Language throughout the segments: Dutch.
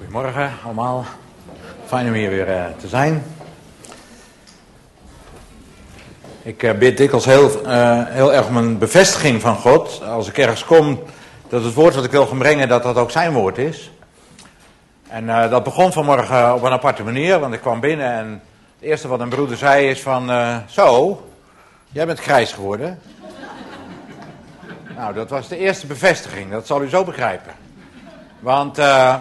Goedemorgen allemaal. Fijn om hier weer te zijn. Ik bid dikwijls heel erg om een bevestiging van God. Als ik ergens kom, dat het woord wat ik wil gaan brengen, dat dat ook zijn woord is. En dat begon vanmorgen op een aparte manier, want ik kwam binnen en het eerste wat een broeder zei is van... Zo, jij bent grijs geworden. Nou, dat was de eerste bevestiging, dat zal u zo begrijpen. Want...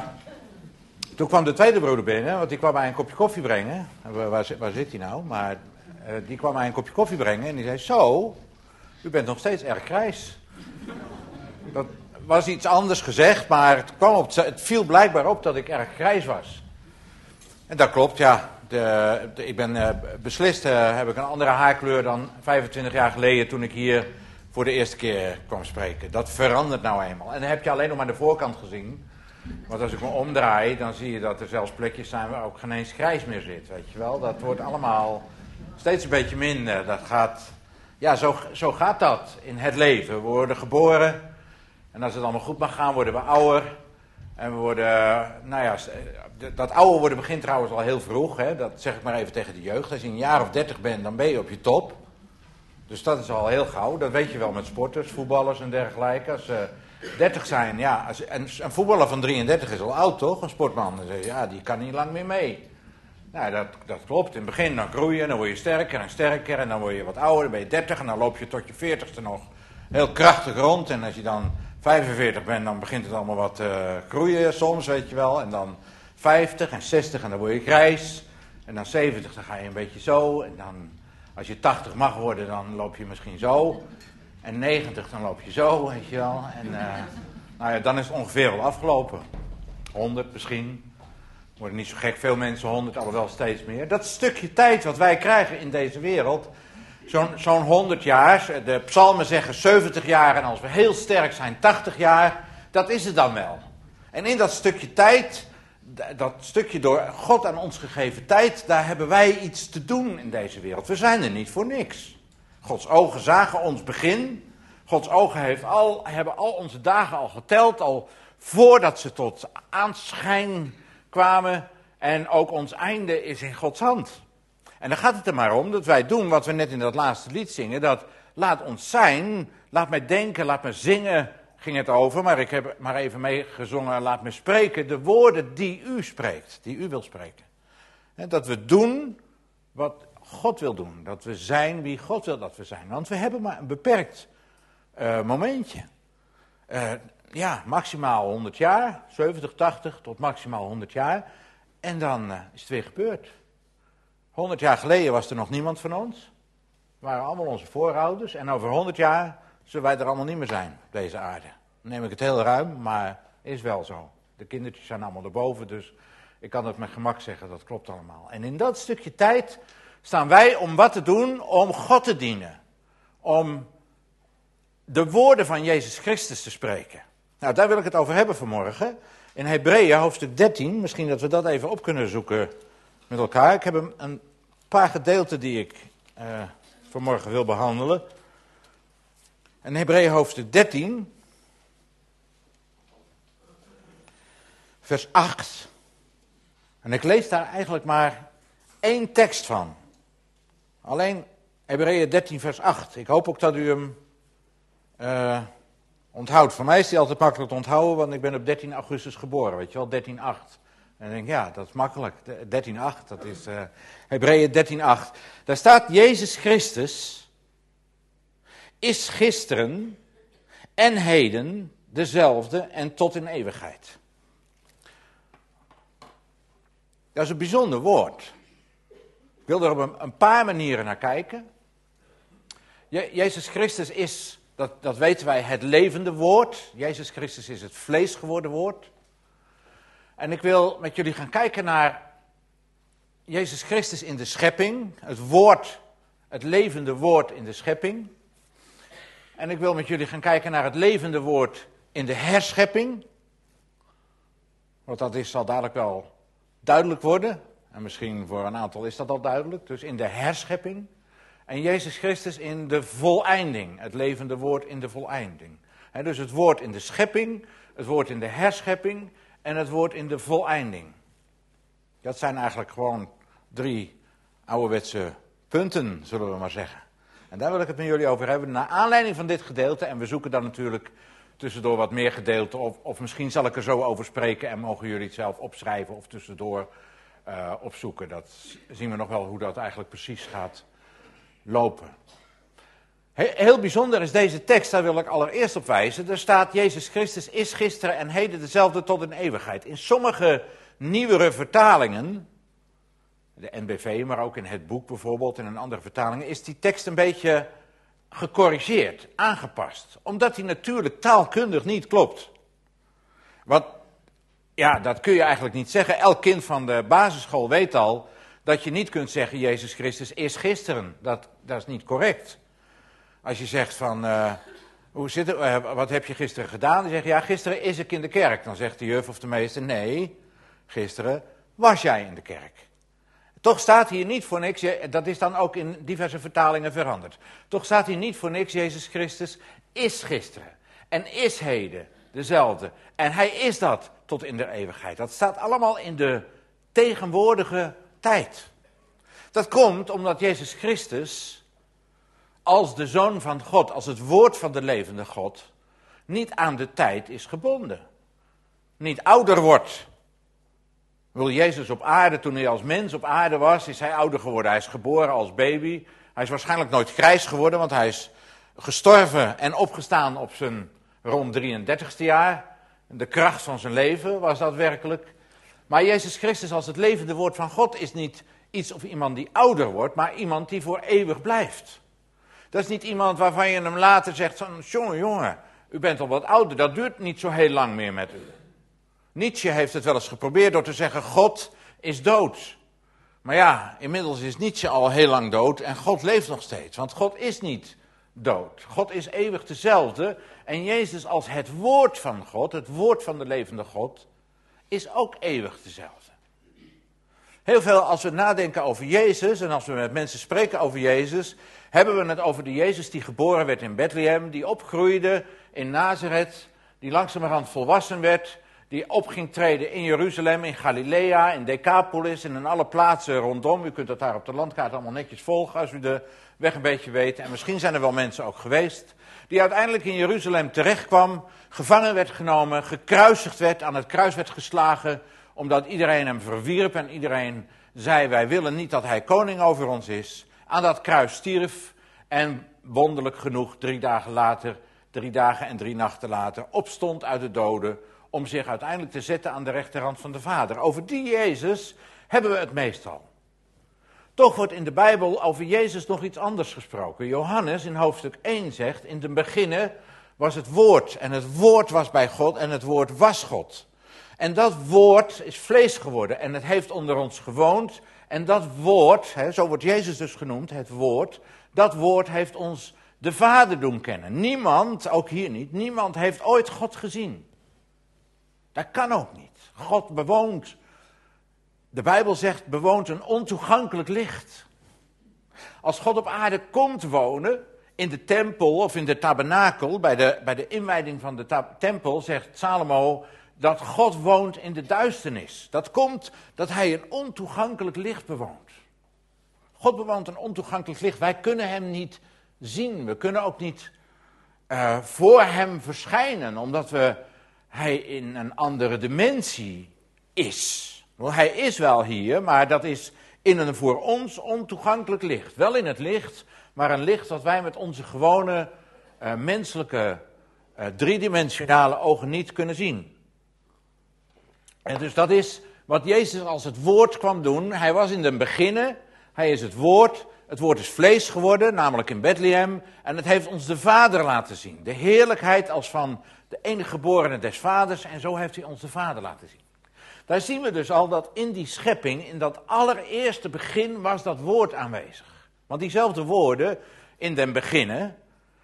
Toen kwam de tweede broeder binnen, want die kwam mij een kopje koffie brengen. Waar zit hij nou? Maar die kwam mij een kopje koffie brengen en die zei... Zo, u bent nog steeds erg grijs. Dat was iets anders gezegd, maar het viel blijkbaar op dat ik erg grijs was. En dat klopt, ja. Ik ben beslist, heb ik een andere haarkleur dan 25 jaar geleden... toen ik hier voor de eerste keer kwam spreken. Dat verandert nou eenmaal. En dan heb je alleen nog maar de voorkant gezien... Want als ik me omdraai, dan zie je dat er zelfs plekjes zijn waar ook geen eens grijs meer zit, weet je wel. Dat wordt allemaal steeds een beetje minder. Dat gaat, ja, zo gaat dat in het leven. We worden geboren en als het allemaal goed mag gaan, worden we ouder. En we worden, nou ja, dat ouder worden begint trouwens al heel vroeg, hè. Dat zeg ik maar even tegen de jeugd. Als je een jaar of 30 bent, dan ben je op je top. Dus dat is al heel gauw. Dat weet je wel met sporters, voetballers en dergelijke. Als 30 zijn, ja, een voetballer van 33 is al oud, toch? Een sportman. Dan zeg je, ja, die kan niet lang meer mee. Nou, dat klopt. In het begin dan groei je, dan word je sterker en sterker. En dan word je wat ouder, dan ben je 30 en dan loop je tot je 40ste nog heel krachtig rond. En als je dan 45 bent, dan begint het allemaal wat groeien soms, weet je wel. En dan 50 en 60 en dan word je grijs. En dan 70, dan ga je een beetje zo. En dan, als je 80 mag worden, dan loop je misschien zo. En 90, dan loop je zo, weet je wel. En nou ja, dan is het ongeveer wel afgelopen. 100 misschien. Worden niet zo gek veel mensen 100, alhoewel steeds meer. Dat stukje tijd wat wij krijgen in deze wereld, zo'n 100 jaar. De psalmen zeggen 70 jaar en als we heel sterk zijn 80 jaar. Dat is het dan wel. En in dat stukje tijd, dat stukje door God aan ons gegeven tijd, daar hebben wij iets te doen in deze wereld. We zijn er niet voor niks. Gods ogen zagen ons begin. Gods ogen hebben al onze dagen al geteld, al voordat ze tot aanschijn kwamen. En ook ons einde is in Gods hand. En dan gaat het er maar om dat wij doen wat we net in dat laatste lied zingen. Dat laat ons zijn, laat mij denken, laat me zingen, ging het over. Maar ik heb maar even meegezongen, laat me spreken. De woorden die u spreekt, die u wil spreken. En dat we doen wat God wil doen. Dat we zijn wie God wil dat we zijn. Want we hebben maar een beperkt momentje. Ja, maximaal 100 jaar. 70, 80 tot maximaal 100 jaar. En dan is het weer gebeurd. 100 jaar geleden was er nog niemand van ons. We waren allemaal onze voorouders. En over 100 jaar zullen wij er allemaal niet meer zijn op deze aarde. Dan neem ik het heel ruim, maar is wel zo. De kindertjes zijn allemaal erboven, dus ik kan het met gemak zeggen, dat klopt allemaal. En in dat stukje tijd staan wij om wat te doen? Om God te dienen. Om de woorden van Jezus Christus te spreken. Nou, daar wil ik het over hebben vanmorgen. In Hebreeën hoofdstuk 13, misschien dat we dat even op kunnen zoeken met elkaar. Ik heb een paar gedeelten die ik vanmorgen wil behandelen. In Hebreeën hoofdstuk 13, vers 8. En ik lees daar eigenlijk maar 1 tekst van. Alleen Hebreeën 13 vers 8. Ik hoop ook dat u hem onthoudt. Voor mij is die altijd makkelijk te onthouden, want ik ben op 13 augustus geboren, weet je wel, 13-8. En dan denk ik, ja, dat is makkelijk. 13-8, dat is Hebreeën 13:8. Daar staat, Jezus Christus is gisteren en heden dezelfde en tot in eeuwigheid. Dat is een bijzonder woord. Ik wil er op een paar manieren naar kijken. Jezus Christus is, dat weten wij, het levende woord. Jezus Christus is het vlees geworden woord. En ik wil met jullie gaan kijken naar Jezus Christus in de schepping. Het woord, het levende woord in de schepping. En ik wil met jullie gaan kijken naar het levende woord in de herschepping. Want dat zal dadelijk wel duidelijk worden. En misschien voor een aantal is dat al duidelijk. Dus in de herschepping. En Jezus Christus in de voleinding. Het levende woord in de voleinding. Dus het woord in de schepping. Het woord in de herschepping. en het woord in de voleinding. Dat zijn eigenlijk gewoon 3 ouderwetse punten, zullen we maar zeggen. En daar wil ik het met jullie over hebben, naar aanleiding van dit gedeelte. En we zoeken dan natuurlijk tussendoor wat meer gedeelte, of misschien zal ik er zo over spreken en mogen jullie het zelf opschrijven of tussendoor opzoeken. Dat zien we nog wel hoe dat eigenlijk precies gaat lopen. Heel bijzonder is deze tekst, daar wil ik allereerst op wijzen. Er staat, Jezus Christus is gisteren en heden dezelfde tot in eeuwigheid. In sommige nieuwere vertalingen, de NBV, maar ook in het boek bijvoorbeeld en in andere vertalingen, is die tekst een beetje gecorrigeerd, aangepast. Omdat die natuurlijk taalkundig niet klopt. Want, ja, dat kun je eigenlijk niet zeggen. Elk kind van de basisschool weet al dat je niet kunt zeggen, Jezus Christus is gisteren. Dat is niet correct. Als je zegt van, hoe zit het, wat heb je gisteren gedaan? Dan zeg je, ja, gisteren is ik in de kerk. Dan zegt de juf of de meester, nee, gisteren was jij in de kerk. Toch staat hier niet voor niks, dat is dan ook in diverse vertalingen veranderd. Toch staat hier niet voor niks, Jezus Christus is gisteren en is heden dezelfde. En hij is dat tot in de eeuwigheid. Dat staat allemaal in de tegenwoordige tijd. Dat komt omdat Jezus Christus als de Zoon van God, als het woord van de levende God, niet aan de tijd is gebonden. Niet ouder wordt. Wil Jezus op aarde, toen hij als mens op aarde was, is hij ouder geworden. Hij is geboren als baby. Hij is waarschijnlijk nooit grijs geworden, want hij is gestorven en opgestaan op zijn rond 33ste jaar. De kracht van zijn leven was dat werkelijk. Maar Jezus Christus als het levende woord van God is niet iets of iemand die ouder wordt, maar iemand die voor eeuwig blijft. Dat is niet iemand waarvan je hem later zegt, jongen, u bent al wat ouder, dat duurt niet zo heel lang meer met u. Nietzsche heeft het wel eens geprobeerd door te zeggen, God is dood. Maar ja, inmiddels is Nietzsche al heel lang dood en God leeft nog steeds. Want God is niet dood. God is eeuwig dezelfde. En Jezus als het woord van God, het woord van de levende God, is ook eeuwig dezelfde. Heel veel als we nadenken over Jezus en als we met mensen spreken over Jezus, hebben we het over de Jezus die geboren werd in Bethlehem, die opgroeide in Nazareth, die langzamerhand volwassen werd, die op ging treden in Jeruzalem, in Galilea, in Decapolis en in alle plaatsen rondom. U kunt dat daar op de landkaart allemaal netjes volgen als u de weg een beetje weet. En misschien zijn er wel mensen ook geweest. Die uiteindelijk in Jeruzalem terechtkwam, gevangen werd genomen, gekruisigd werd, aan het kruis werd geslagen, omdat iedereen hem verwierp en iedereen zei, wij willen niet dat hij koning over ons is. Aan dat kruis stierf en wonderlijk genoeg 3 dagen later, 3 dagen en 3 nachten later, opstond uit de doden om zich uiteindelijk te zetten aan de rechterhand van de Vader. Over die Jezus hebben we het meestal. Toch wordt in de Bijbel over Jezus nog iets anders gesproken. Johannes in hoofdstuk 1 zegt, in den beginnen was het woord en het woord was bij God en het woord was God. En dat woord is vlees geworden en het heeft onder ons gewoond. En dat woord, zo wordt Jezus dus genoemd, het woord, dat woord heeft ons de Vader doen kennen. Niemand, ook hier niet, niemand heeft ooit God gezien. Dat kan ook niet. God bewoont, de Bijbel zegt, bewoont een ontoegankelijk licht. Als God op aarde komt wonen, in de tempel of in de tabernakel, bij de inwijding van de tempel, zegt Salomo dat God woont in de duisternis. Dat komt dat hij een ontoegankelijk licht bewoont. God bewoont een ontoegankelijk licht. Wij kunnen hem niet zien. We kunnen ook niet voor hem verschijnen, omdat hij in een andere dimensie is. Hij is wel hier, maar dat is in een voor ons ontoegankelijk licht. Wel in het licht, maar een licht dat wij met onze gewone menselijke driedimensionale ogen niet kunnen zien. En dus dat is wat Jezus als het woord kwam doen. Hij was in den beginnen, hij is het woord is vlees geworden, namelijk in Bethlehem. En het heeft ons de Vader laten zien. De heerlijkheid als van de enige geborene des Vaders. En zo heeft hij ons de Vader laten zien. Daar zien we dus al dat in die schepping, in dat allereerste begin, was dat woord aanwezig. Want diezelfde woorden in den beginnen,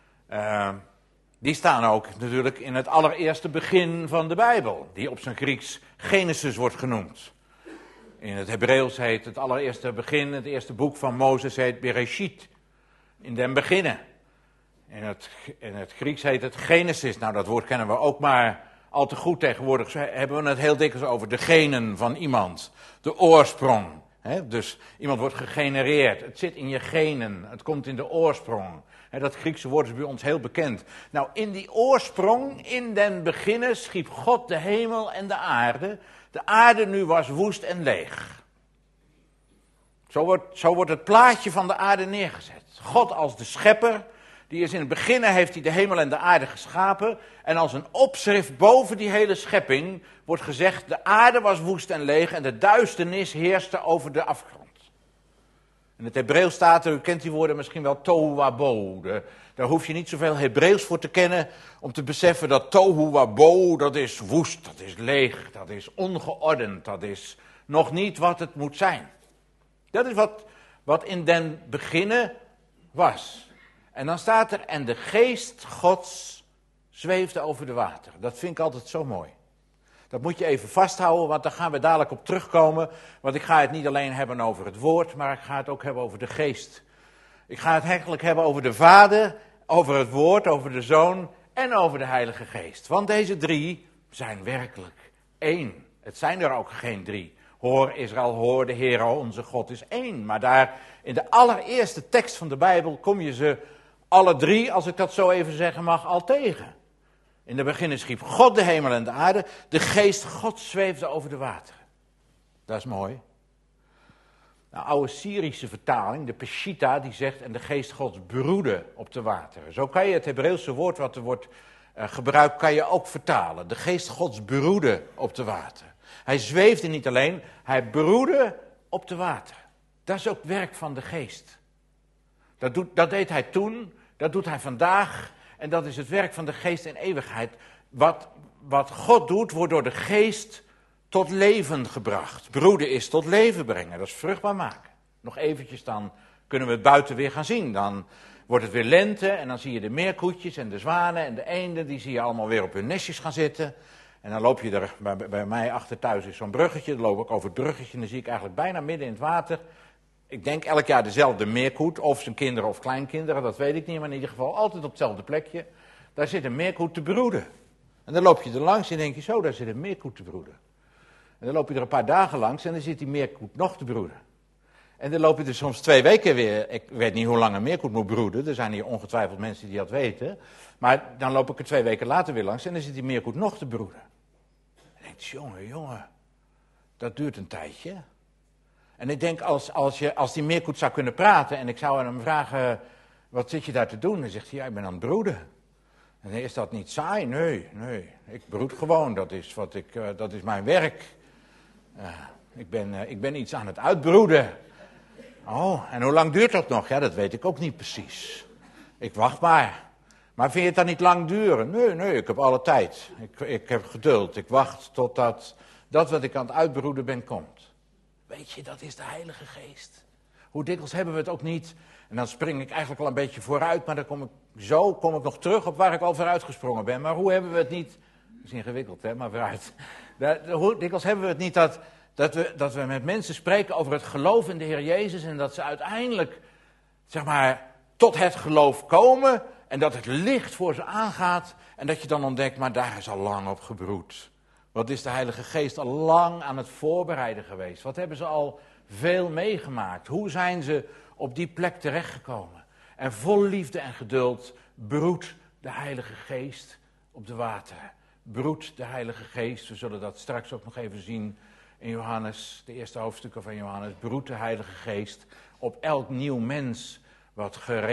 die staan ook natuurlijk in het allereerste begin van de Bijbel. Die op zijn Grieks Genesis wordt genoemd. In het Hebreeuws heet het allereerste begin, het eerste boek van Mozes heet Bereshit. In den beginnen. In het Grieks heet het Genesis. Nou, dat woord kennen we ook maar al te goed tegenwoordig, hebben we het heel dikwijls over de genen van iemand. De oorsprong. Dus iemand wordt gegenereerd. Het zit in je genen. Het komt in de oorsprong. Dat Griekse woord is bij ons heel bekend. Nou, in die oorsprong, in den beginnen, schiep God de hemel en de aarde. De aarde nu was woest en leeg. Zo wordt het plaatje van de aarde neergezet. God als de schepper, die is in het begin, heeft hij de hemel en de aarde geschapen. En als een opschrift boven die hele schepping wordt gezegd, de aarde was woest en leeg en de duisternis heerste over de afgrond. In het Hebreeuws staat er, u kent die woorden misschien wel, tohu wabo. Daar hoef je niet zoveel Hebreeuws voor te kennen om te beseffen dat tohu wabo, dat is woest, dat is leeg, dat is ongeordend, dat is nog niet wat het moet zijn. Dat is wat in den beginnen was. En dan staat er, en de geest Gods zweefde over de water. Dat vind ik altijd zo mooi. Dat moet je even vasthouden, want daar gaan we dadelijk op terugkomen. Want ik ga het niet alleen hebben over het woord, maar ik ga het ook hebben over de geest. Ik ga het eigenlijk hebben over de Vader, over het woord, over de Zoon en over de Heilige Geest. Want deze drie zijn werkelijk één. Het zijn er ook geen drie. Hoor Israël, hoor, de Heer onze God is één. Maar daar in de allereerste tekst van de Bijbel kom je ze alle drie, als ik dat zo even zeggen mag, al tegen. In de beginnen schiep God de hemel en de aarde. De geest Gods zweefde over de wateren. Dat is mooi. De oude Syrische vertaling, de Peshitta, die zegt, en de geest Gods broedde op de wateren. Zo kan je het Hebreeuwse woord wat er wordt gebruikt, kan je ook vertalen. De geest Gods broedde op de wateren. Hij zweefde niet alleen, hij broedde op de wateren. Dat is ook werk van de geest. Dat deed hij toen, dat doet hij vandaag. En dat is het werk van de geest in eeuwigheid. Wat God doet, wordt door de geest tot leven gebracht. Broeden is tot leven brengen, dat is vruchtbaar maken. Nog eventjes, dan kunnen we het buiten weer gaan zien. Dan wordt het weer lente en dan zie je de meerkoetjes en de zwanen en de eenden. Die zie je allemaal weer op hun nestjes gaan zitten. En dan loop je er, bij mij achter thuis is zo'n bruggetje. Dan loop ik over het bruggetje en dan zie ik eigenlijk bijna midden in het water. Ik denk elk jaar dezelfde meerkoet, of zijn kinderen of kleinkinderen, dat weet ik niet. Maar in ieder geval altijd op hetzelfde plekje. Daar zit een meerkoet te broeden. En dan loop je er langs en denk je zo, daar zit een meerkoet te broeden. En dan loop je er een paar dagen langs en dan zit die meerkoet nog te broeden. En dan loop je er soms 2 weken weer. Ik weet niet hoe lang een meerkoet moet broeden. Er zijn hier ongetwijfeld mensen die dat weten. Maar dan loop ik er 2 weken later weer langs en dan zit die meerkoet nog te broeden. En denk je, jongen, dat duurt een tijdje. En ik denk, als die meerkoet zou kunnen praten en ik zou aan hem vragen, wat zit je daar te doen? Dan zegt hij, ja, ik ben aan het broeden. En is dat niet saai? Nee, ik broed gewoon, dat is mijn werk. Ik ben iets aan het uitbroeden. Oh, en hoe lang duurt dat nog? Ja, dat weet ik ook niet precies. Ik wacht maar. Maar vind je het dan niet lang duren? Nee, ik heb alle tijd. Ik heb geduld. Ik wacht totdat dat wat ik aan het uitbroeden ben komt. Weet je, dat is de Heilige Geest. Hoe dikwijls hebben we het ook niet. En dan spring ik eigenlijk al een beetje vooruit, maar dan kom ik nog terug op waar ik al vooruit gesprongen ben. Maar hoe hebben we het niet, dat is ingewikkeld hè, maar vooruit. Hoe dikwijls hebben we het niet dat we met mensen spreken over het geloof in de Heer Jezus en dat ze uiteindelijk, zeg maar, tot het geloof komen en dat het licht voor ze aangaat en dat je dan ontdekt, maar daar is al lang op gebroed. Wat is de Heilige Geest al lang aan het voorbereiden geweest? Wat hebben ze al veel meegemaakt? Hoe zijn ze op die plek terechtgekomen? En vol liefde en geduld broedt de Heilige Geest op de wateren. Broedt de Heilige Geest, we zullen dat straks ook nog even zien in Johannes, de eerste hoofdstukken van Johannes. Broedt de Heilige Geest op elk nieuw mens wat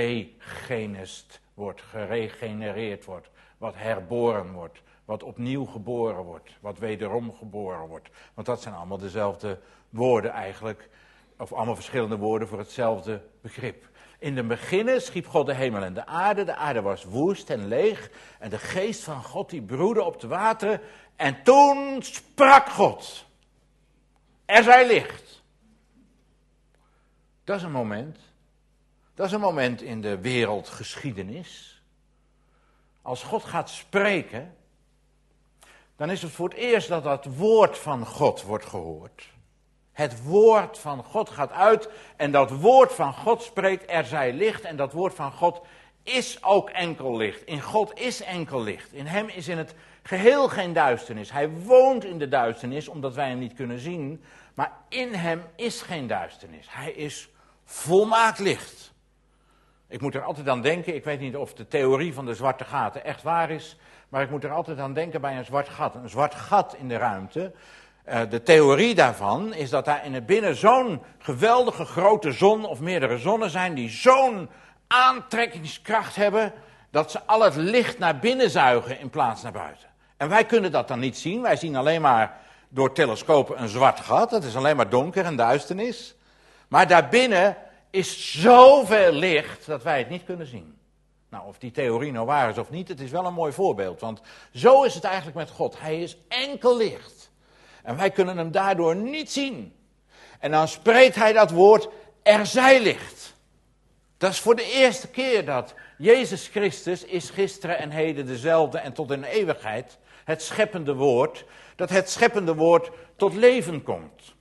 geregenereerd wordt, wat herboren wordt. Wat opnieuw geboren wordt, wat wederom geboren wordt. Want dat zijn allemaal dezelfde woorden eigenlijk, of allemaal verschillende woorden voor hetzelfde begrip. In de beginnen schiep God de hemel en de aarde was woest en leeg. En de geest van God die broedde op de wateren. En toen sprak God. Er zij licht. Dat is een moment. Dat is een moment in de wereldgeschiedenis. Als God gaat spreken, dan is het voor het eerst dat dat woord van God wordt gehoord. Het woord van God gaat uit en dat woord van God spreekt, er zij licht. En dat woord van God is ook enkel licht. In God is enkel licht. In hem is in het Geheel geen duisternis. Hij woont in de duisternis, omdat wij hem niet kunnen zien. Maar in hem is geen duisternis. Hij is volmaakt licht. Ik moet er altijd aan denken, ik weet niet of de theorie van de zwarte gaten echt waar is, maar ik moet er altijd aan denken bij een zwart gat. Een zwart gat in de ruimte. De theorie daarvan is dat daar in het binnen zo'n geweldige grote zon of meerdere zonnen zijn die zo'n aantrekkingskracht hebben dat ze al het licht naar binnen zuigen in plaats naar buiten. En wij kunnen dat dan niet zien. Wij zien alleen maar door telescopen een zwart gat. Het is alleen maar donker en duisternis. Maar daarbinnen is zoveel licht dat wij het niet kunnen zien. Nou, of die theorie nou waar is of niet, het is wel een mooi voorbeeld. Want zo is het eigenlijk met God. Hij is enkel licht. En wij kunnen hem daardoor niet zien. En dan spreekt hij dat woord, er zij licht. Dat is voor de eerste keer dat Jezus Christus is gisteren en heden dezelfde en tot in eeuwigheid het scheppende woord, dat het scheppende woord tot leven komt.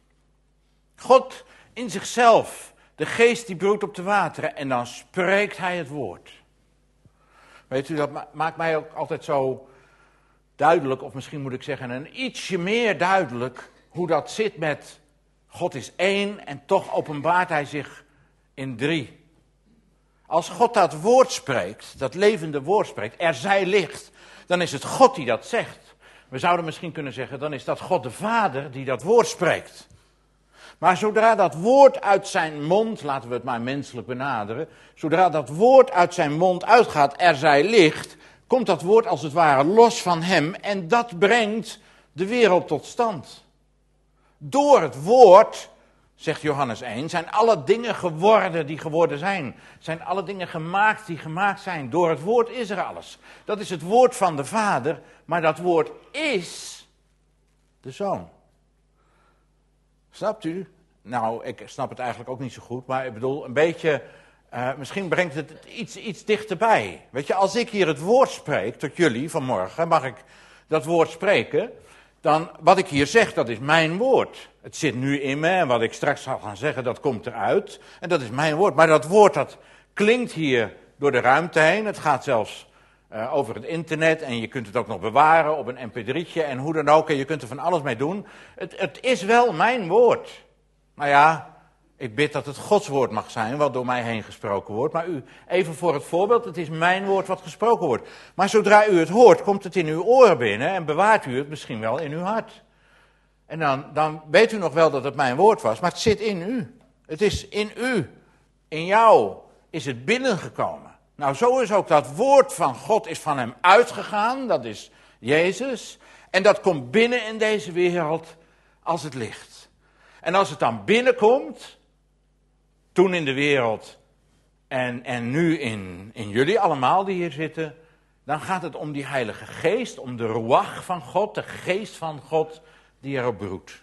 God in zichzelf, de geest die broedt op de wateren en dan spreekt hij het woord. Weet u, dat maakt mij ook altijd zo duidelijk, of misschien moet ik zeggen een ietsje meer duidelijk, hoe dat zit met God is één en toch openbaart hij zich in drie. Als God dat woord spreekt, dat levende woord spreekt, er zij licht, dan is het God die dat zegt. We zouden misschien kunnen zeggen, dan is dat God de Vader die dat woord spreekt. Maar zodra dat woord uit zijn mond, laten we het maar menselijk benaderen, zodra dat woord uit zijn mond uitgaat, er zij licht, komt dat woord als het ware los van hem en dat brengt de wereld tot stand. Door het woord, zegt Johannes 1, zijn alle dingen geworden die geworden zijn. Zijn alle dingen gemaakt die gemaakt zijn. Door het woord is er alles. Dat is het woord van de Vader, maar dat woord is de Zoon. Snapt u? Nou, ik snap het eigenlijk ook niet zo goed, maar ik bedoel een beetje, misschien brengt het iets dichterbij. Weet je, als ik hier het woord spreek tot jullie vanmorgen, mag ik dat woord spreken, dan wat ik hier zeg, dat is mijn woord. Het zit nu in me en wat ik straks zal gaan zeggen, dat komt eruit. En dat is mijn woord. Maar dat woord, dat klinkt hier door de ruimte heen. Het gaat zelfs over het internet en je kunt het ook nog bewaren op een mp3'tje en hoe dan ook. En je kunt er van alles mee doen. Het is wel mijn woord. Nou ja, ik bid dat het Gods woord mag zijn, wat door mij heen gesproken wordt. Maar u, even voor het voorbeeld, het is mijn woord wat gesproken wordt. Maar zodra u het hoort, komt het in uw oren binnen en bewaart u het misschien wel in uw hart. En dan weet u nog wel dat het mijn woord was, maar het zit in u. Het is in u, in jou, is het binnengekomen. Nou, zo is ook dat woord van God is van hem uitgegaan, dat is Jezus. En dat komt binnen in deze wereld als het licht. En als het dan binnenkomt, toen in de wereld en nu in jullie allemaal die hier zitten, dan gaat het om die Heilige Geest, om de ruach van God, de geest van God die erop broedt.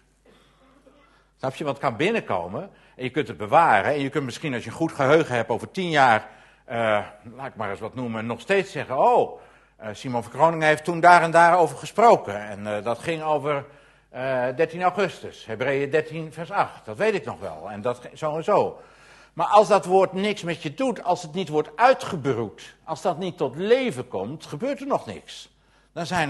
Snap je, wat kan binnenkomen en je kunt het bewaren en je kunt misschien als je een goed geheugen hebt over 10 jaar, laat ik maar eens wat noemen, nog steeds zeggen, Simon van Groningen heeft toen daar en daar over gesproken en dat ging over 13 augustus, Hebreeën 13 vers 8, dat weet ik nog wel en dat zo en zo. Maar als dat woord niks met je doet, als het niet wordt uitgebroed, als dat niet tot leven komt, gebeurt er nog niks. Dan zijn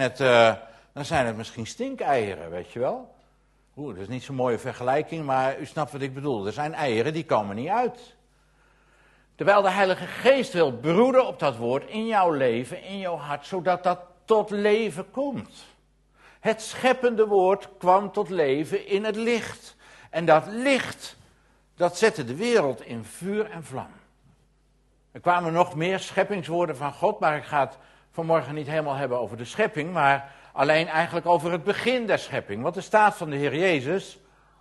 het misschien stinkeieren, weet je wel. Dat is niet zo'n mooie vergelijking, maar u snapt wat ik bedoel. Er zijn eieren die komen niet uit. Terwijl de Heilige Geest wil broeden op dat woord in jouw leven, in jouw hart, zodat dat tot leven komt. Het scheppende woord kwam tot leven in het licht. En dat licht, dat zette de wereld in vuur en vlam. Er kwamen nog meer scheppingswoorden van God, maar ik ga het vanmorgen niet helemaal hebben over de schepping, maar alleen eigenlijk over het begin der schepping. Want er staat van de Heer Jezus,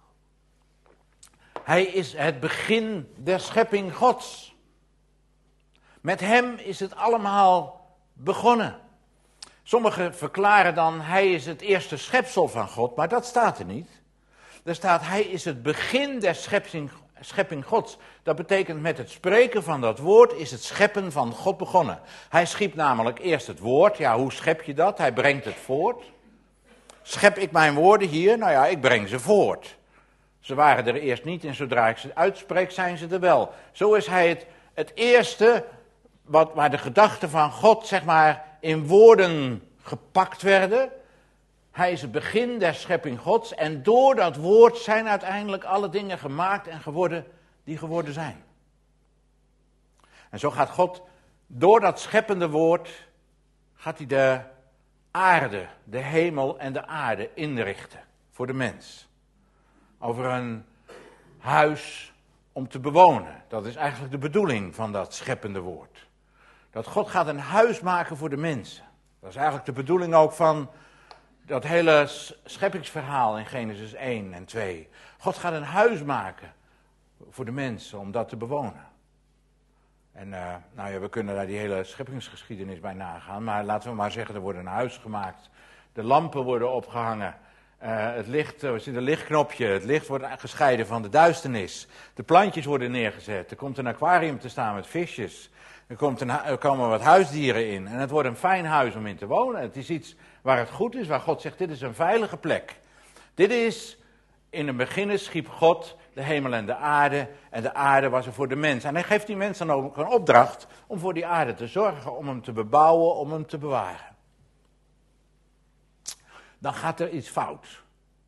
hij is het begin der schepping Gods. Met hem is het allemaal begonnen. Sommigen verklaren dan, hij is het eerste schepsel van God, maar dat staat er niet. Er staat, hij is het begin der schepping Gods. Dat betekent, met het spreken van dat woord is het scheppen van God begonnen. Hij schiep namelijk eerst het woord. Ja, hoe schep je dat? Hij brengt het voort. Schep ik mijn woorden hier? Nou ja, ik breng ze voort. Ze waren er eerst niet en zodra ik ze uitspreek, zijn ze er wel. Zo is hij het eerste waar de gedachte van God, zeg maar, in woorden gepakt werden. Hij is het begin der schepping Gods. En door dat woord zijn uiteindelijk alle dingen gemaakt en geworden die geworden zijn. En zo gaat God door dat scheppende woord, gaat hij de aarde, de hemel en de aarde inrichten voor de mens. Over een huis om te bewonen. Dat is eigenlijk de bedoeling van dat scheppende woord. Dat God gaat een huis maken voor de mensen. Dat is eigenlijk de bedoeling ook van dat hele scheppingsverhaal in Genesis 1 en 2. God gaat een huis maken voor de mensen om dat te bewonen. En we kunnen daar die hele scheppingsgeschiedenis bij nagaan. Maar laten we maar zeggen, er wordt een huis gemaakt. De lampen worden opgehangen. Het licht, er zit een lichtknopje. Het licht wordt gescheiden van de duisternis. De plantjes worden neergezet. Er komt een aquarium te staan met visjes. Er komen wat huisdieren in. En het wordt een fijn huis om in te wonen. Het is iets waar het goed is. Waar God zegt, dit is een veilige plek. Dit is, in het begin schiep God de hemel en de aarde. En de aarde was er voor de mens. En hij geeft die mensen dan ook een opdracht om voor die aarde te zorgen. Om hem te bebouwen, om hem te bewaren. Dan gaat er iets fout.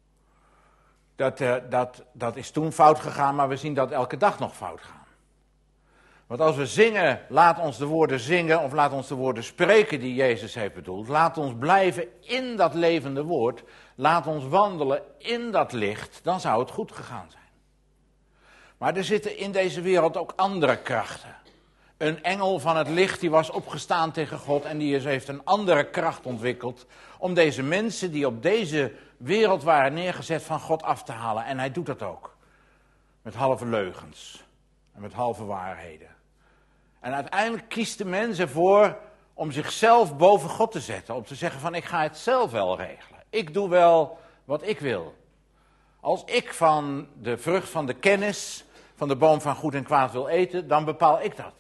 Dat is toen fout gegaan, maar we zien dat elke dag nog fout gaan. Want als we zingen, laat ons de woorden zingen of laat ons de woorden spreken die Jezus heeft bedoeld. Laat ons blijven in dat levende woord. Laat ons wandelen in dat licht, dan zou het goed gegaan zijn. Maar er zitten in deze wereld ook andere krachten. Een engel van het licht die was opgestaan tegen God en die heeft een andere kracht ontwikkeld om deze mensen die op deze wereld waren neergezet van God af te halen. En hij doet dat ook. Met halve leugens en met halve waarheden. En uiteindelijk kiest de mens ervoor om zichzelf boven God te zetten. Om te zeggen van ik ga het zelf wel regelen. Ik doe wel wat ik wil. Als ik van de vrucht van de kennis van de boom van goed en kwaad wil eten, dan bepaal ik dat.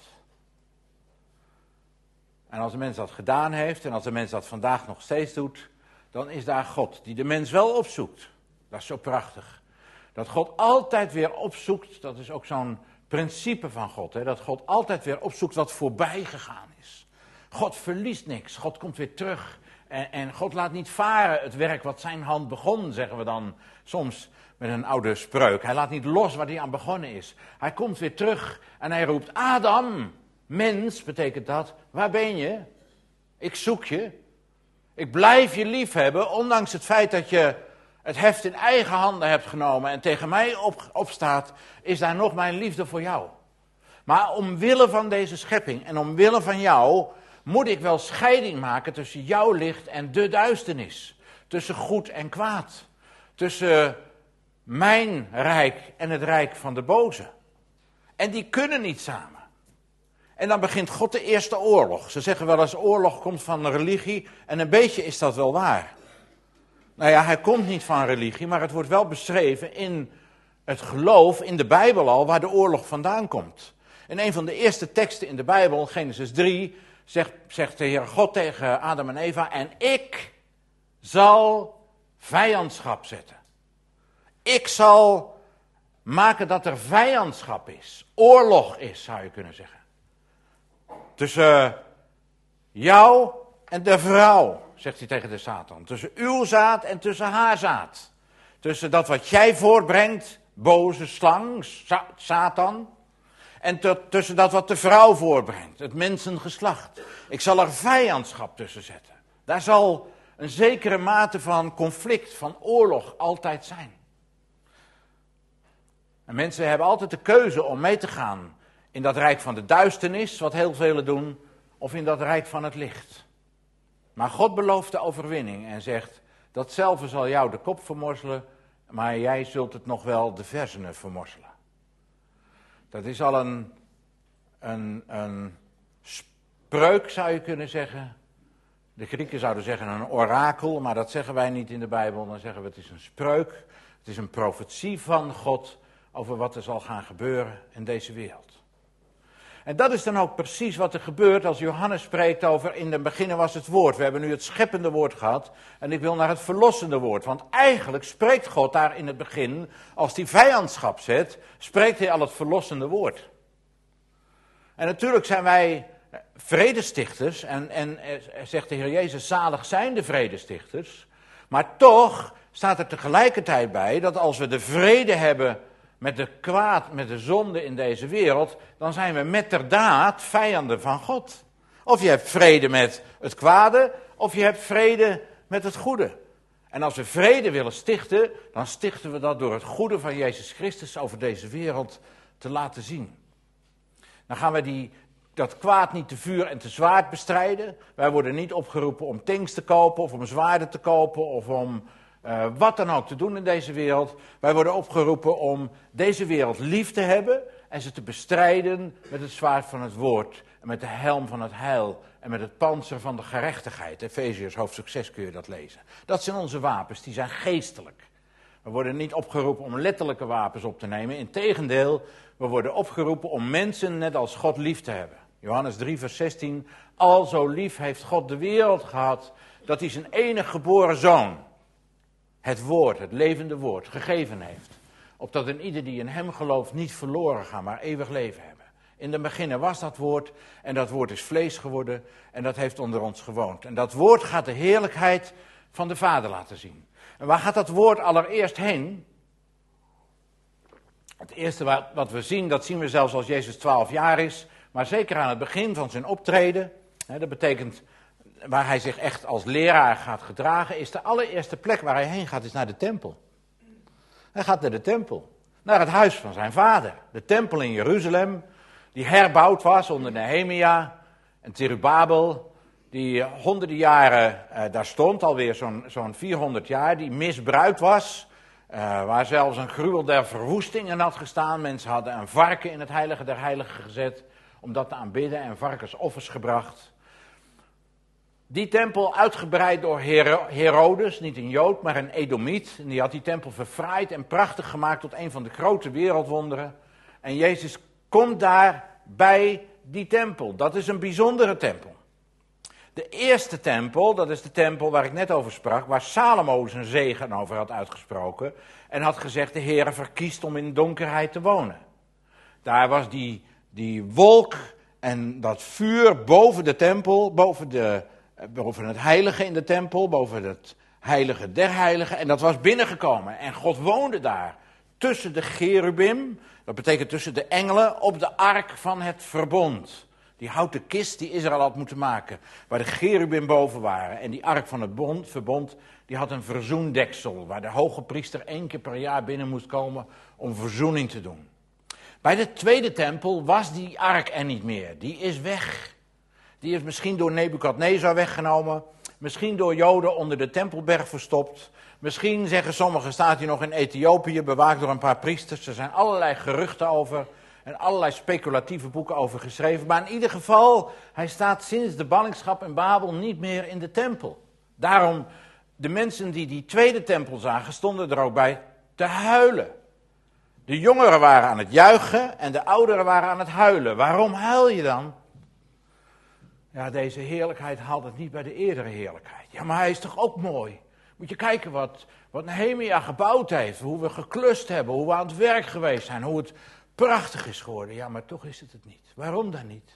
En als de mens dat gedaan heeft en als de mens dat vandaag nog steeds doet, dan is daar God die de mens wel opzoekt. Dat is zo prachtig. Dat God altijd weer opzoekt, dat is ook zo'n principe van God. Hè? Dat God altijd weer opzoekt wat voorbij gegaan is. God verliest niks, God komt weer terug. En God laat niet varen het werk wat zijn hand begon, zeggen we dan soms met een oude spreuk. Hij laat niet los wat hij aan begonnen is. Hij komt weer terug en hij roept, Adam, mens betekent dat, waar ben je? Ik zoek je. Ik blijf je lief hebben, ondanks het feit dat je het heft in eigen handen hebt genomen en tegen mij opstaat, is daar nog mijn liefde voor jou. Maar omwille van deze schepping en omwille van jou moet ik wel scheiding maken tussen jouw licht en de duisternis. Tussen goed en kwaad. Tussen mijn rijk en het rijk van de boze. En die kunnen niet samen. En dan begint God de eerste oorlog. Ze zeggen wel eens oorlog komt van religie en een beetje is dat wel waar. Nou ja, hij komt niet van religie, maar het wordt wel beschreven in het geloof, in de Bijbel al, waar de oorlog vandaan komt. In een van de eerste teksten in de Bijbel, Genesis 3, zegt de Heer God tegen Adam en Eva, en ik zal vijandschap zetten. Ik zal maken dat er vijandschap is, oorlog is, zou je kunnen zeggen. Tussen jou en de vrouw, zegt hij tegen de Satan. Tussen uw zaad en tussen haar zaad. Tussen dat wat jij voortbrengt, boze slang, Satan. En tussen dat wat de vrouw voortbrengt, het mensengeslacht. Ik zal er vijandschap tussen zetten. Daar zal een zekere mate van conflict, van oorlog altijd zijn. En mensen hebben altijd de keuze om mee te gaan in dat rijk van de duisternis, wat heel velen doen, of in dat rijk van het licht. Maar God belooft de overwinning en zegt, datzelfde zal jou de kop vermorzelen, maar jij zult het nog wel de versenen vermorzelen. Dat is al een spreuk, zou je kunnen zeggen. De Grieken zouden zeggen een orakel, maar dat zeggen wij niet in de Bijbel. Dan zeggen we het is een spreuk, het is een profetie van God over wat er zal gaan gebeuren in deze wereld. En dat is dan ook precies wat er gebeurt als Johannes spreekt over in het begin was het woord. We hebben nu het scheppende woord gehad en ik wil naar het verlossende woord. Want eigenlijk spreekt God daar in het begin, als hij vijandschap zet, spreekt hij al het verlossende woord. En natuurlijk zijn wij vredestichters. En zegt de Heer Jezus, zalig zijn de vredestichters. Maar toch staat er tegelijkertijd bij dat als we de vrede hebben met de zonde in deze wereld, dan zijn we metterdaad vijanden van God. Of je hebt vrede met het kwade, of je hebt vrede met het goede. En als we vrede willen stichten, dan stichten we dat door het goede van Jezus Christus over deze wereld te laten zien. Dan gaan we dat kwaad niet te vuur en te zwaard bestrijden. Wij worden niet opgeroepen om tanks te kopen of om zwaarden te kopen of om wat dan ook te doen in deze wereld. Wij worden opgeroepen om deze wereld lief te hebben en ze te bestrijden met het zwaard van het woord en met de helm van het heil en met het pantser van de gerechtigheid. Efeziërs hoofdstuk 6 kun je dat lezen. Dat zijn onze wapens, die zijn geestelijk. We worden niet opgeroepen om letterlijke wapens op te nemen. Integendeel, we worden opgeroepen om mensen net als God lief te hebben. Johannes 3 vers 16. Al zo lief heeft God de wereld gehad, dat hij zijn enige geboren zoon, het woord, het levende woord, gegeven heeft. Opdat een ieder die in hem gelooft niet verloren gaat, maar eeuwig leven hebben. In de beginnen was dat woord en dat woord is vlees geworden en dat heeft onder ons gewoond. En dat woord gaat de heerlijkheid van de Vader laten zien. En waar gaat dat woord allereerst heen? Het eerste wat we zien, dat zien we zelfs als Jezus 12 jaar is, maar zeker aan het begin van zijn optreden. Dat betekent, waar hij zich echt als leraar gaat gedragen, is de allereerste plek waar hij heen gaat, is naar de tempel. Hij gaat naar de tempel, naar het huis van zijn vader. De tempel in Jeruzalem, die herbouwd was onder Nehemia en Zerubabel, die honderden jaren daar stond, alweer zo'n 400 jaar, die misbruikt was, waar zelfs een gruwel der verwoestingen had gestaan. Mensen hadden een varken in het heilige der heiligen gezet, om dat te aanbidden en varkensoffers gebracht. Die tempel uitgebreid door Herodes, niet een Jood, maar een Edomiet. En die had die tempel verfraaid en prachtig gemaakt tot een van de grote wereldwonderen. En Jezus komt daar bij die tempel. Dat is een bijzondere tempel. De eerste tempel, dat is de tempel waar ik net over sprak, waar Salomo zijn zegen over had uitgesproken. En had gezegd, de Heere verkiest om in donkerheid te wonen. Daar was die wolk en dat vuur boven de tempel, boven het heilige in de tempel, boven het heilige der heiligen. En dat was binnengekomen. En God woonde daar tussen de cherubim, dat betekent tussen de engelen, op de ark van het verbond. Die houten kist die Israël had moeten maken, waar de cherubim boven waren. En die ark van het verbond, die had een verzoendeksel, waar de hoge priester 1 keer per jaar binnen moest komen om verzoening te doen. Bij de tweede tempel was die ark er niet meer. Die is weg. Die is misschien door Nebukadnezar weggenomen. Misschien door Joden onder de tempelberg verstopt. Misschien, zeggen sommigen, staat hij nog in Ethiopië, bewaakt door een paar priesters. Er zijn allerlei geruchten over en allerlei speculatieve boeken over geschreven. Maar in ieder geval, hij staat sinds de ballingschap in Babel niet meer in de tempel. Daarom, de mensen die tweede tempel zagen, stonden er ook bij te huilen. De jongeren waren aan het juichen en de ouderen waren aan het huilen. Waarom huil je dan? Ja, deze heerlijkheid haalt het niet bij de eerdere heerlijkheid. Ja, maar hij is toch ook mooi? Moet je kijken wat Nehemia gebouwd heeft, hoe we geklust hebben, hoe we aan het werk geweest zijn, hoe het prachtig is geworden. Ja, maar toch is het het niet. Waarom dan niet?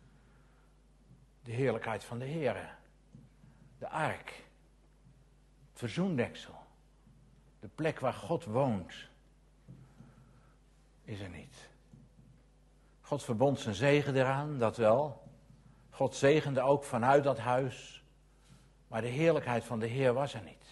De heerlijkheid van de Heere. De ark. Het verzoendeksel. De plek waar God woont. Is er niet. God verbond zijn zegen eraan, dat wel. God zegende ook vanuit dat huis. Maar de heerlijkheid van de Heer was er niet.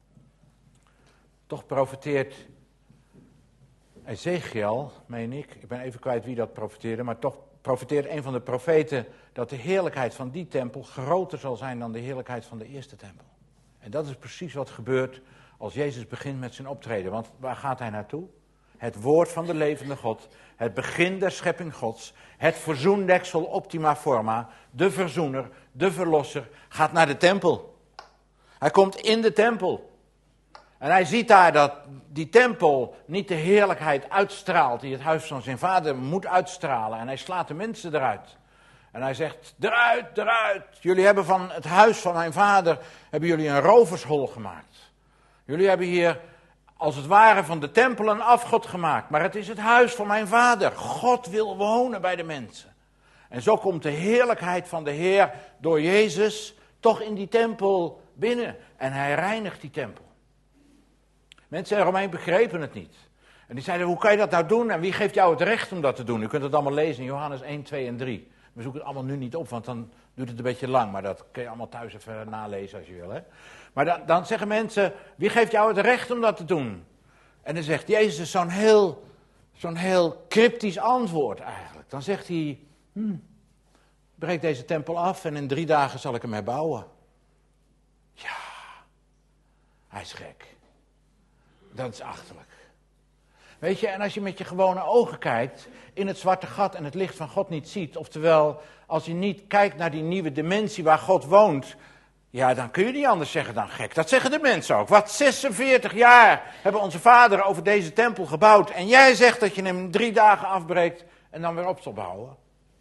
Toch profeteert Ezechiel, meen ik ben even kwijt wie dat profeteerde, maar toch profeteert een van de profeten dat de heerlijkheid van die tempel groter zal zijn dan de heerlijkheid van de eerste tempel. En dat is precies wat gebeurt als Jezus begint met zijn optreden. Want waar gaat hij naartoe? Het woord van de levende God, het begin der schepping Gods, het verzoendeksel optima forma, de verzoener, de verlosser, gaat naar de tempel. Hij komt in de tempel. En hij ziet daar dat die tempel niet de heerlijkheid uitstraalt die het huis van zijn vader moet uitstralen. En hij slaat de mensen eruit. En hij zegt, eruit, eruit. Jullie hebben van het huis van mijn vader, hebben jullie een rovershol gemaakt. Jullie hebben hier als het ware van de tempel een afgod gemaakt. Maar het is het huis van mijn vader. God wil wonen bij de mensen. En zo komt de heerlijkheid van de Heer door Jezus toch in die tempel binnen. En hij reinigt die tempel. Mensen in Romein begrepen het niet. En die zeiden, hoe kan je dat nou doen? En wie geeft jou het recht om dat te doen? U kunt het allemaal lezen in Johannes 1, 2 en 3. We zoeken het allemaal nu niet op, want dan duurt het een beetje lang. Maar dat kun je allemaal thuis even nalezen als je wil. Hè? Maar dan zeggen mensen, wie geeft jou het recht om dat te doen? En dan zegt Jezus zo'n heel cryptisch antwoord eigenlijk. Dan zegt hij, breek deze tempel af en in 3 dagen zal ik hem herbouwen. Ja, hij is gek. Dat is achterlijk. Weet je, en als je met je gewone ogen kijkt, in het zwarte gat en het licht van God niet ziet, oftewel, als je niet kijkt naar die nieuwe dimensie waar God woont, ja, dan kun je niet anders zeggen dan gek. Dat zeggen de mensen ook. Wat 46 jaar hebben onze vaderen over deze tempel gebouwd en jij zegt dat je hem in 3 dagen afbreekt en dan weer op zal bouwen.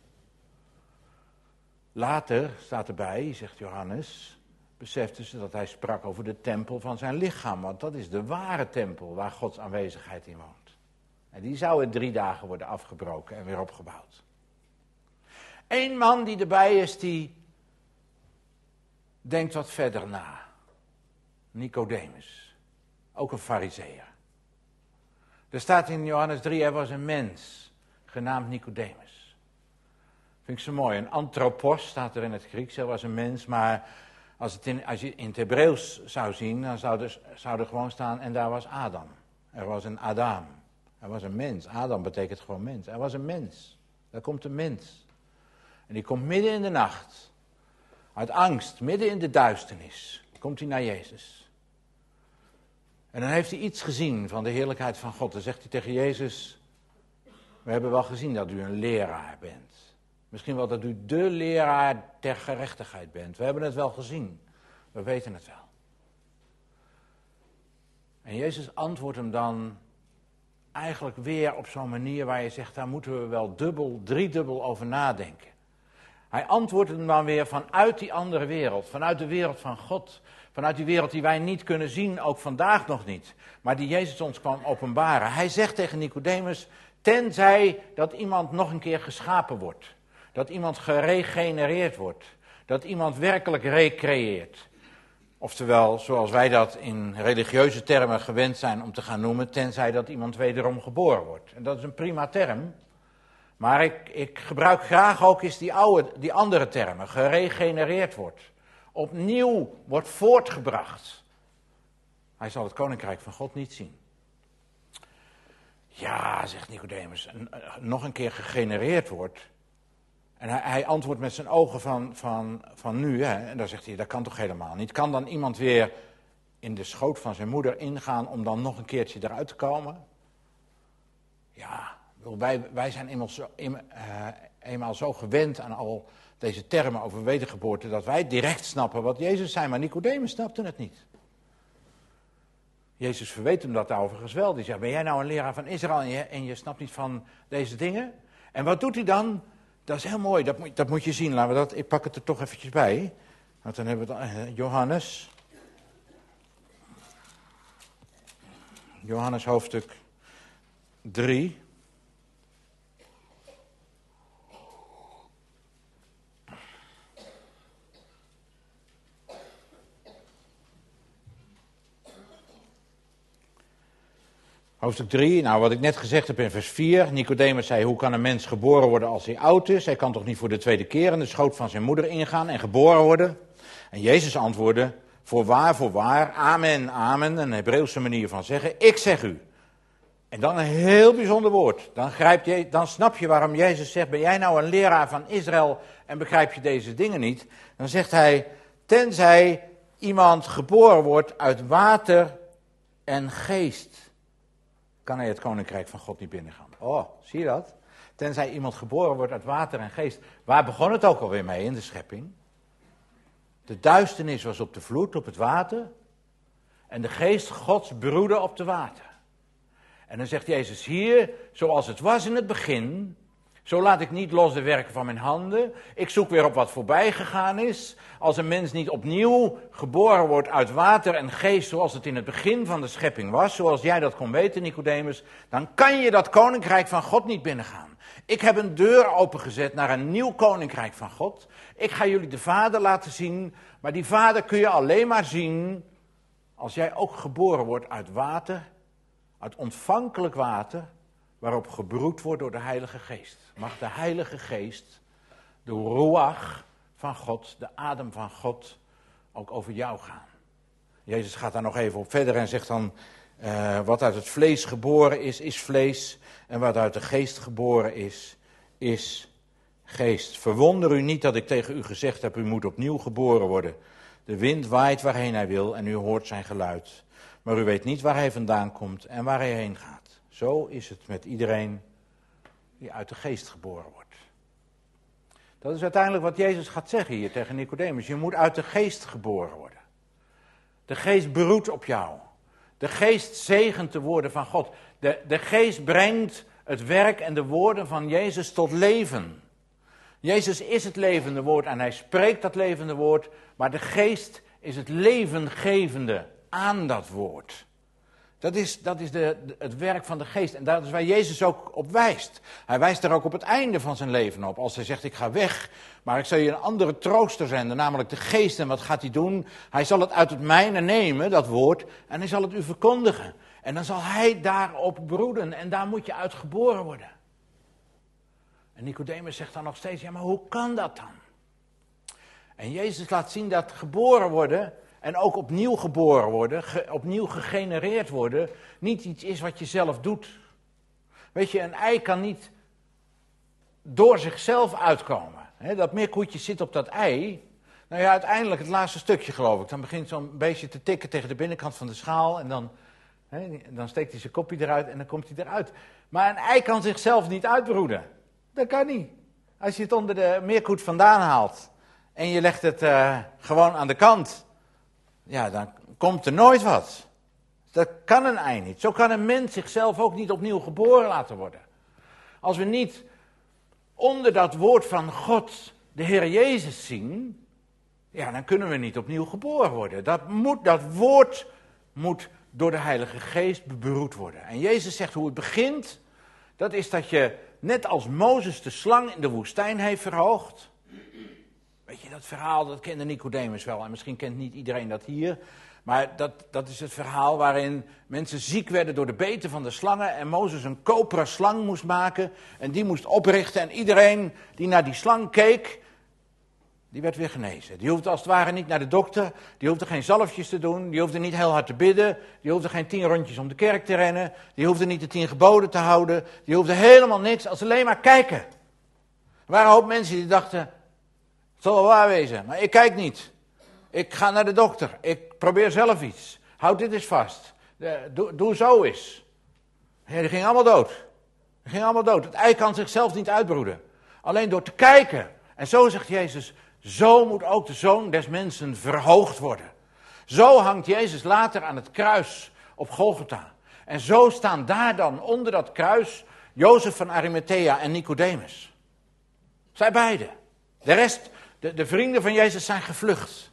Later staat erbij, zegt Johannes, beseften ze dat hij sprak over de tempel van zijn lichaam, want dat is de ware tempel waar Gods aanwezigheid in woont. En die zou in 3 dagen worden afgebroken en weer opgebouwd. Eén man die erbij is, die denkt wat verder na. Nicodemus, ook een farizeeër. Er staat in Johannes 3, er was een mens, genaamd Nicodemus. Vind ik zo mooi, een anthropos staat er in het Grieks, er was een mens, maar als je in het Hebreeuws zou zien, dan zou er gewoon staan, en daar was Adam. Er was een Adam. Er was een mens. Adam betekent gewoon mens. Er was een mens. Daar komt een mens. En die komt midden in de nacht. Uit angst, midden in de duisternis. Komt hij naar Jezus. En dan heeft hij iets gezien van de heerlijkheid van God. Dan zegt hij tegen Jezus, we hebben wel gezien dat u een leraar bent. Misschien wel dat u de leraar ter gerechtigheid bent. We hebben het wel gezien. We weten het wel. En Jezus antwoordt hem dan eigenlijk weer op zo'n manier waar je zegt, daar moeten we wel driedubbel over nadenken. Hij antwoordt hem dan weer vanuit die andere wereld, vanuit de wereld van God, vanuit die wereld die wij niet kunnen zien, ook vandaag nog niet, maar die Jezus ons kwam openbaren. Hij zegt tegen Nicodemus, tenzij dat iemand nog een keer geschapen wordt, dat iemand geregenereerd wordt, dat iemand werkelijk recreëert. Oftewel, zoals wij dat in religieuze termen gewend zijn om te gaan noemen, tenzij dat iemand wederom geboren wordt. En dat is een prima term, maar ik gebruik graag ook eens die andere termen, geregenereerd wordt. Opnieuw wordt voortgebracht. Hij zal het koninkrijk van God niet zien. Ja, zegt Nicodemus, nog een keer gegenereerd wordt. En hij antwoordt met zijn ogen van nu, hè? En dan zegt hij, dat kan toch helemaal niet. Kan dan iemand weer in de schoot van zijn moeder ingaan om dan nog een keertje eruit te komen? Ja, wij zijn eenmaal zo gewend aan al deze termen over wedergeboorte, dat wij direct snappen wat Jezus zei, maar Nicodemus snapte het niet. Jezus verweet hem dat overigens wel. Die zegt, ben jij nou een leraar van Israël en je snapt niet van deze dingen? En wat doet hij dan? Dat is heel mooi, dat moet je zien. Ik pak het er toch eventjes bij. Want dan hebben we het, Johannes hoofdstuk 3. Hoofdstuk 3, nou wat ik net gezegd heb in vers 4. Nicodemus zei, hoe kan een mens geboren worden als hij oud is? Hij kan toch niet voor de tweede keer in de schoot van zijn moeder ingaan en geboren worden? En Jezus antwoordde, voorwaar, amen, amen. Een Hebreeuwse manier van zeggen, ik zeg u. En dan een heel bijzonder woord. Dan snap je waarom Jezus zegt, ben jij nou een leraar van Israël en begrijp je deze dingen niet? Dan zegt hij, tenzij iemand geboren wordt uit water en geest, kan hij het koninkrijk van God niet binnengaan. Oh, zie je dat? Tenzij iemand geboren wordt uit water en geest. Waar begon het ook alweer mee in de schepping? De duisternis was op de vloed, op het water. En de geest Gods broedde op de water. En dan zegt Jezus hier, zoals het was in het begin, Zo laat ik niet los de werken van mijn handen. Ik zoek weer op wat voorbij gegaan is. Als een mens niet opnieuw geboren wordt uit water en geest, zoals het in het begin van de schepping was, zoals jij dat kon weten, Nicodemus, dan kan je dat koninkrijk van God niet binnengaan. Ik heb een deur opengezet naar een nieuw koninkrijk van God. Ik ga jullie de Vader laten zien, maar die Vader kun je alleen maar zien als jij ook geboren wordt uit water, uit ontvankelijk water, waarop gebroed wordt door de Heilige Geest. Mag de Heilige Geest, de ruach van God, de adem van God, ook over jou gaan. Jezus gaat daar nog even op verder en zegt dan, wat uit het vlees geboren is, is vlees. En wat uit de geest geboren is, is geest. Verwonder u niet dat ik tegen u gezegd heb, u moet opnieuw geboren worden. De wind waait waarheen hij wil en u hoort zijn geluid. Maar u weet niet waar hij vandaan komt en waar hij heen gaat. Zo is het met iedereen die uit de geest geboren wordt. Dat is uiteindelijk wat Jezus gaat zeggen hier tegen Nicodemus. Je moet uit de geest geboren worden. De geest beroedt op jou. De geest zegent de woorden van God. De geest brengt het werk en de woorden van Jezus tot leven. Jezus is het levende woord en hij spreekt dat levende woord. Maar de geest is het levengevende aan dat woord. Dat is het werk van de geest. En dat is waar Jezus ook op wijst. Hij wijst er ook op het einde van zijn leven op. Als hij zegt, ik ga weg, maar ik zal je een andere trooster zenden, namelijk de geest. En wat gaat hij doen? Hij zal het uit het mijne nemen, dat woord, en hij zal het u verkondigen. En dan zal hij daarop broeden en daar moet je uit geboren worden. En Nicodemus zegt dan nog steeds, ja, maar hoe kan dat dan? En Jezus laat zien dat geboren worden en ook opnieuw geboren worden, opnieuw gegenereerd worden, niet iets is wat je zelf doet. Weet je, een ei kan niet door zichzelf uitkomen. Dat meerkoetje zit op dat ei. Nou ja, uiteindelijk het laatste stukje geloof ik. Dan begint zo'n beestje te tikken tegen de binnenkant van de schaal en dan steekt hij zijn kopje eruit en dan komt hij eruit. Maar een ei kan zichzelf niet uitbroeden. Dat kan niet. Als je het onder de meerkoet vandaan haalt en je legt het gewoon aan de kant, ja, dan komt er nooit wat. Dat kan een ei niet. Zo kan een mens zichzelf ook niet opnieuw geboren laten worden. Als we niet onder dat woord van God de Heer Jezus zien, ja, dan kunnen we niet opnieuw geboren worden. Dat woord moet door de Heilige Geest beroerd worden. En Jezus zegt hoe het begint, dat is dat je, net als Mozes de slang in de woestijn heeft verhoogd. Weet je, dat verhaal, dat kende Nicodemus wel. En misschien kent niet iedereen dat hier. Maar dat is het verhaal waarin mensen ziek werden door de beten van de slangen. En Mozes een koperen slang moest maken. En die moest oprichten. En iedereen die naar die slang keek, die werd weer genezen. Die hoefde als het ware niet naar de dokter. Die hoefde geen zalfjes te doen. Die hoefde niet heel hard te bidden. Die hoefde geen 10 rondjes om de kerk te rennen. Die hoefde niet de 10 geboden te houden. Die hoefde helemaal niks als alleen maar kijken. Er waren een hoop mensen die dachten, het zal wel waar wezen, maar ik kijk niet. Ik ga naar de dokter. Ik probeer zelf iets. Houd dit eens vast. Doe zo eens. Ja, die gingen allemaal dood. Het ei kan zichzelf niet uitbroeden. Alleen door te kijken. En zo zegt Jezus, zo moet ook de Zoon des Mensen verhoogd worden. Zo hangt Jezus later aan het kruis op Golgotha. En zo staan daar dan onder dat kruis Jozef van Arimathea en Nicodemus. Zij beiden. De rest, de vrienden van Jezus zijn gevlucht.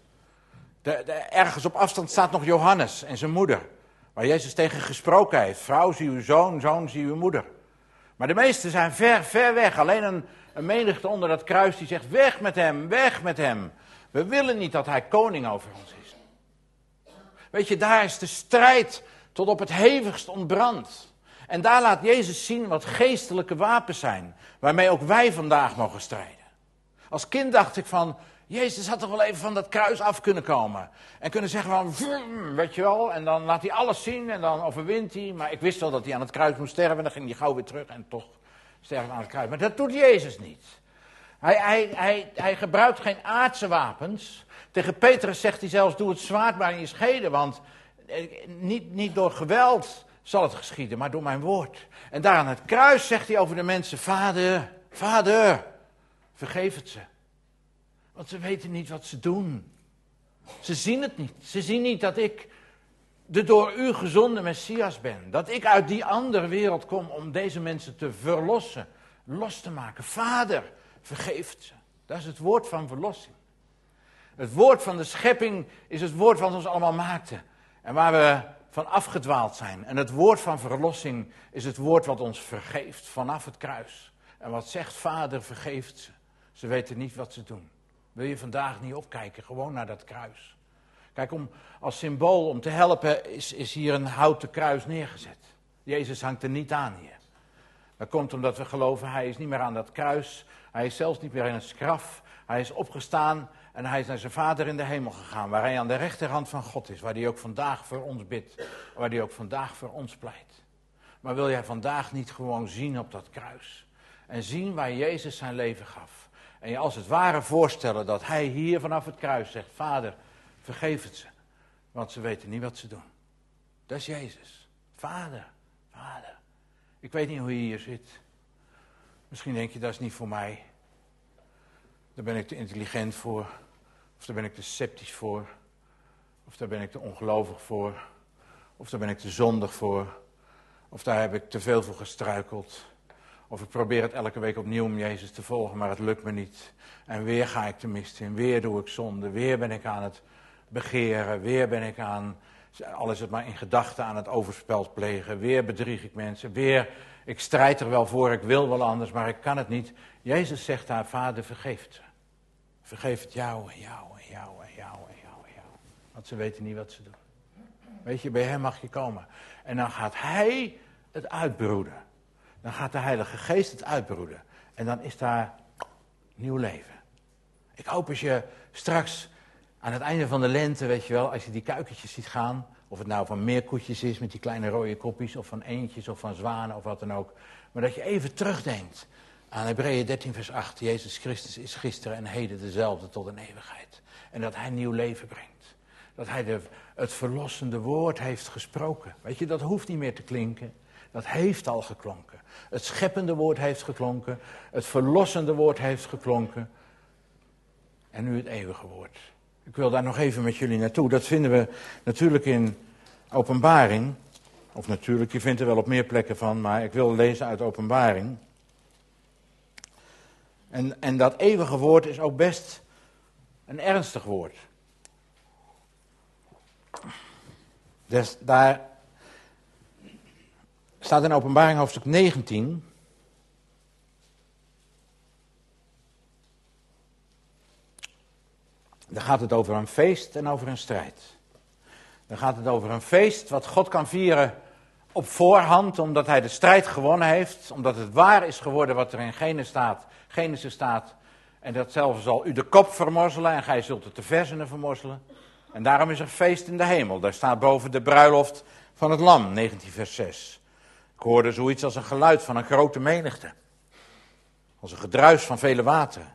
Ergens op afstand staat nog Johannes en zijn moeder. Waar Jezus tegen gesproken heeft. Vrouw, zie uw zoon, zoon, zie uw moeder. Maar de meesten zijn ver weg. Alleen een menigte onder dat kruis die zegt, weg met hem, weg met hem. We willen niet dat hij koning over ons is. Weet je, daar is de strijd tot op het hevigst ontbrand. En daar laat Jezus zien wat geestelijke wapens zijn. Waarmee ook wij vandaag mogen strijden. Als kind dacht ik van, Jezus had toch wel even van dat kruis af kunnen komen. En kunnen zeggen van, weet je wel, en dan laat hij alles zien en dan overwint hij. Maar ik wist wel dat hij aan het kruis moest sterven en dan ging hij gauw weer terug en toch sterven aan het kruis. Maar dat doet Jezus niet. Hij gebruikt geen aardse wapens. Tegen Petrus zegt hij zelfs, doe het zwaard maar in je scheden, want niet door geweld zal het geschieden, maar door mijn woord. En daar aan het kruis zegt hij over de mensen, Vader, vergeef het ze. Want ze weten niet wat ze doen. Ze zien het niet. Ze zien niet dat ik de door u gezonde Messias ben. Dat ik uit die andere wereld kom om deze mensen te verlossen. los te maken. Vader, vergeef ze. Dat is het woord van verlossing. Het woord van de schepping is het woord wat ons allemaal maakte. En waar we van afgedwaald zijn. En het woord van verlossing is het woord wat ons vergeeft vanaf het kruis. En wat zegt, Vader, vergeeft ze. Ze weten niet wat ze doen. Wil je vandaag niet opkijken, gewoon naar dat kruis. Kijk, als symbool om te helpen is hier een houten kruis neergezet. Jezus hangt er niet aan hier. Dat komt omdat we geloven, hij is niet meer aan dat kruis. Hij is zelfs niet meer in het graf. Hij is opgestaan en hij is naar zijn Vader in de hemel gegaan. Waar hij aan de rechterhand van God is. Waar hij ook vandaag voor ons bidt. Waar hij ook vandaag voor ons pleit. Maar wil jij vandaag niet gewoon zien op dat kruis? En zien waar Jezus zijn leven gaf. En je als het ware voorstellen dat hij hier vanaf het kruis zegt, Vader, vergeef het ze. Want ze weten niet wat ze doen. Dat is Jezus. Vader, Vader. Ik weet niet hoe je hier zit. Misschien denk je, dat is niet voor mij. Daar ben ik te intelligent voor. Of daar ben ik te sceptisch voor. Of daar ben ik te ongelovig voor. Of daar ben ik te zondig voor. Of daar heb ik te veel voor gestruikeld. Of ik probeer het elke week opnieuw om Jezus te volgen, maar het lukt me niet. En weer ga ik de mist in. Weer doe ik zonde. Weer ben ik aan het begeren. Weer ben ik al is het maar in gedachten, aan het overspel plegen. Weer bedrieg ik mensen. Weer, ik strijd er wel voor, ik wil wel anders, maar ik kan het niet. Jezus zegt daar, Vader, vergeef het ze. Vergeef het jou en jou en jou en jou en jou en jou. Want ze weten niet wat ze doen. Weet je, bij hem mag je komen. En dan gaat hij het uitbroeden. Dan gaat de Heilige Geest het uitbroeden. En dan is daar nieuw leven. Ik hoop als je straks aan het einde van de lente, weet je wel, als je die kuikentjes ziet gaan, of het nou van meerkoetjes is met die kleine rode kopjes, of van eendjes, of van zwanen, of wat dan ook. Maar dat je even terugdenkt aan Hebreeën 13 vers 8. Jezus Christus is gisteren en heden dezelfde tot een eeuwigheid. En dat hij nieuw leven brengt. Dat hij het verlossende woord heeft gesproken. Weet je, dat hoeft niet meer te klinken. Dat heeft al geklonken. Het scheppende woord heeft geklonken. Het verlossende woord heeft geklonken. En nu het eeuwige woord. Ik wil daar nog even met jullie naartoe. Dat vinden we natuurlijk in Openbaring. Of natuurlijk, je vindt er wel op meer plekken van. Maar ik wil lezen uit Openbaring. En dat eeuwige woord is ook best een ernstig woord. Dus daar staat in Openbaring hoofdstuk 19. Daar gaat het over een feest en over een strijd. Dan gaat het over een feest wat God kan vieren op voorhand, omdat hij de strijd gewonnen heeft. Omdat het waar is geworden wat er in Genesis staat. En datzelfde zal u de kop vermorzelen en gij zult de versenen vermorzelen. En daarom is er feest in de hemel. Daar staat boven de bruiloft van het lam, 19 vers 6. Ik hoorde zoiets als een geluid van een grote menigte. Als een gedruis van vele wateren.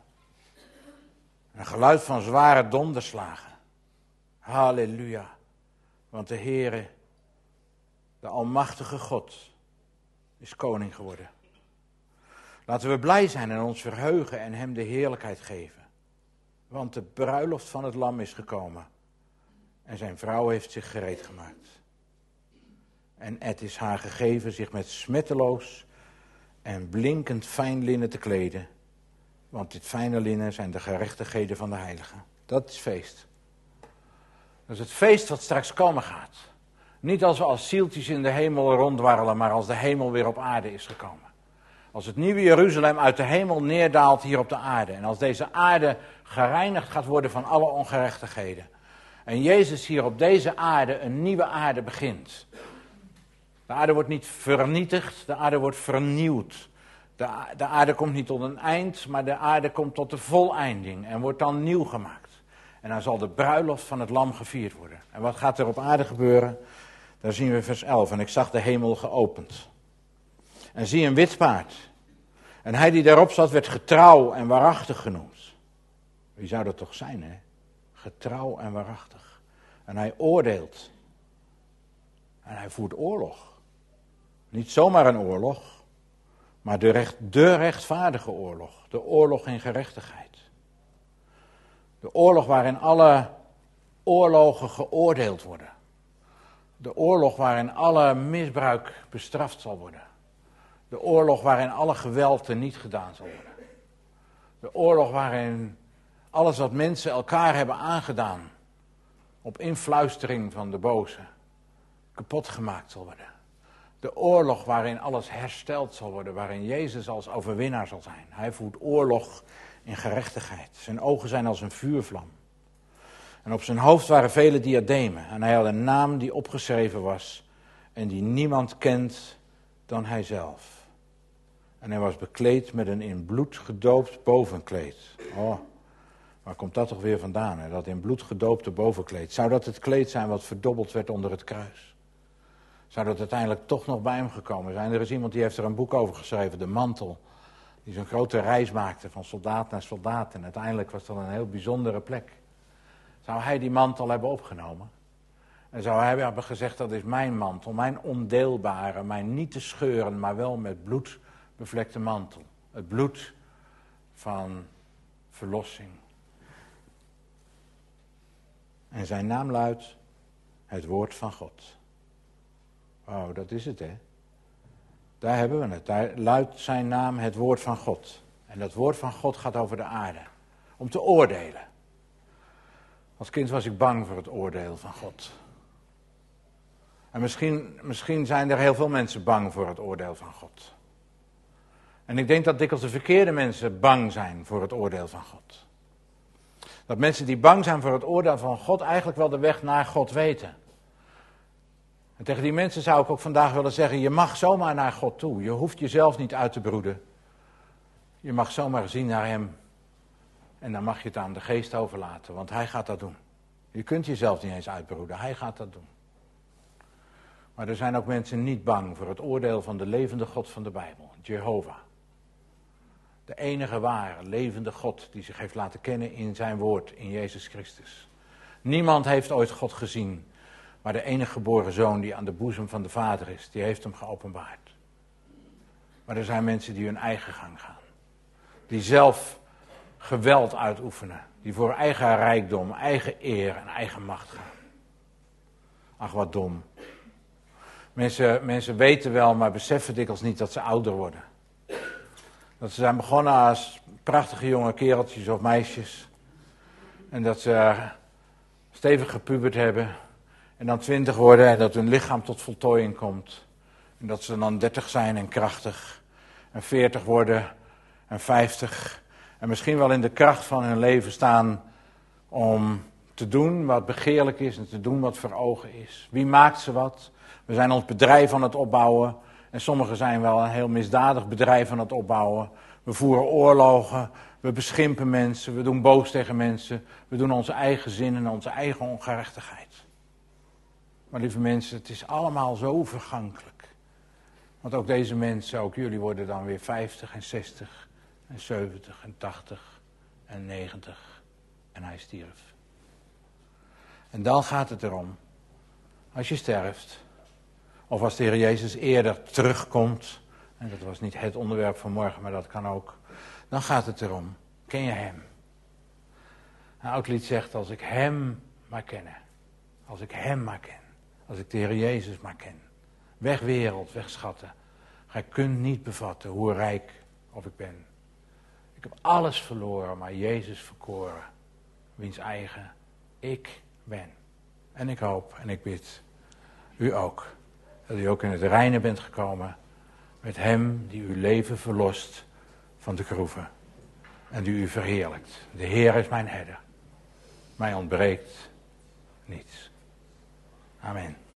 Een geluid van zware donderslagen. Halleluja. Want de Heere, de almachtige God, is koning geworden. Laten we blij zijn en ons verheugen en hem de heerlijkheid geven. Want de bruiloft van het lam is gekomen. En zijn vrouw heeft zich gereed gemaakt. En het is haar gegeven zich met smetteloos en blinkend fijn linnen te kleden. Want dit fijne linnen zijn de gerechtigheden van de heiligen. Dat is feest. Dat is het feest wat straks komen gaat. Niet als we als zieltjes in de hemel rondwarrelen, maar als de hemel weer op aarde is gekomen. Als het nieuwe Jeruzalem uit de hemel neerdaalt hier op de aarde. En als deze aarde gereinigd gaat worden van alle ongerechtigheden. En Jezus hier op deze aarde een nieuwe aarde begint. De aarde wordt niet vernietigd, de aarde wordt vernieuwd. De aarde komt niet tot een eind, maar de aarde komt tot de voleinding en wordt dan nieuw gemaakt. En dan zal de bruiloft van het lam gevierd worden. En wat gaat er op aarde gebeuren? Daar zien we vers 11. En ik zag de hemel geopend. En zie een wit paard. En hij die daarop zat werd getrouw en waarachtig genoemd. Wie zou dat toch zijn, hè? Getrouw en waarachtig. En hij oordeelt. En hij voert oorlog. Niet zomaar een oorlog. Maar de rechtvaardige oorlog. De oorlog in gerechtigheid. De oorlog waarin alle oorlogen geoordeeld worden. De oorlog waarin alle misbruik bestraft zal worden. De De oorlog waarin alle geweld niet gedaan zal worden. De oorlog waarin alles wat mensen elkaar hebben aangedaan, op influistering van de boze, kapot gemaakt zal worden. De oorlog waarin alles hersteld zal worden, waarin Jezus als overwinnaar zal zijn. Hij voert oorlog in gerechtigheid. Zijn ogen zijn als een vuurvlam. En op zijn hoofd waren vele diademen. En hij had een naam die opgeschreven was en die niemand kent dan hijzelf. En hij was bekleed met een in bloed gedoopt bovenkleed. Oh, waar komt dat toch weer vandaan, hè? Dat in bloed gedoopte bovenkleed. Zou dat het kleed zijn wat verdobbeld werd onder het kruis? Zou dat uiteindelijk toch nog bij hem gekomen zijn? Er is iemand die heeft er een boek over geschreven, De Mantel. Die zo'n grote reis maakte van soldaat naar soldaat. En uiteindelijk was dat een heel bijzondere plek. Zou hij die mantel hebben opgenomen? En zou hij hebben gezegd, dat is mijn mantel, mijn ondeelbare, mijn niet te scheuren, maar wel met bloed bevlekte mantel. Het bloed van verlossing. En zijn naam luidt het woord van God. Oh, dat is het, hè. Daar hebben we het. Daar luidt zijn naam het woord van God. En dat woord van God gaat over de aarde. Om te oordelen. Als kind was ik bang voor het oordeel van God. En misschien zijn er heel veel mensen bang voor het oordeel van God. En ik denk dat dikwijls de verkeerde mensen bang zijn voor het oordeel van God. Dat mensen die bang zijn voor het oordeel van God eigenlijk wel de weg naar God weten. En tegen die mensen zou ik ook vandaag willen zeggen, je mag zomaar naar God toe. Je hoeft jezelf niet uit te broeden. Je mag zomaar zien naar hem. En dan mag je het aan de geest overlaten, want hij gaat dat doen. Je kunt jezelf niet eens uitbroeden, hij gaat dat doen. Maar er zijn ook mensen niet bang voor het oordeel van de levende God van de Bijbel, Jehovah. De enige ware, levende God die zich heeft laten kennen in zijn woord, in Jezus Christus. Niemand heeft ooit God gezien, maar de enige geboren zoon die aan de boezem van de Vader is, die heeft hem geopenbaard. Maar er zijn mensen die hun eigen gang gaan. Die zelf geweld uitoefenen. Die voor eigen rijkdom, eigen eer en eigen macht gaan. Ach, wat dom. Mensen weten wel, maar beseffen dikwijls niet dat ze ouder worden. Dat ze zijn begonnen als prachtige jonge kereltjes of meisjes. En dat ze stevig gepubert hebben. En dan 20 worden en dat hun lichaam tot voltooiing komt. En dat ze dan 30 zijn en krachtig. En 40 worden en 50. En misschien wel in de kracht van hun leven staan om te doen wat begeerlijk is en te doen wat voor ogen is. Wie maakt ze wat? We zijn ons bedrijf aan het opbouwen. En sommigen zijn wel een heel misdadig bedrijf aan het opbouwen. We voeren oorlogen, we beschimpen mensen, we doen boos tegen mensen. We doen onze eigen zin en onze eigen ongerechtigheid. Maar lieve mensen, het is allemaal zo vergankelijk. Want ook deze mensen, ook jullie worden dan weer 50 en 60 en 70 en 80 en 90 en hij stierf. En dan gaat het erom, als je sterft, of als de Heer Jezus eerder terugkomt, en dat was niet het onderwerp van morgen, maar dat kan ook, dan gaat het erom, ken je hem? Een oud lied zegt, als ik hem maar ken, als ik hem maar ken, als ik de Heer Jezus maar ken, weg wereld, weg schatten, gij kunt niet bevatten hoe rijk of ik ben. Ik heb alles verloren, maar Jezus verkoren, wiens eigen ik ben. En ik hoop en ik bid, u ook, dat u ook in het reine bent gekomen met hem die uw leven verlost van de groeven en die u verheerlijkt. De Heer is mijn herder, mij ontbreekt niets. Amen.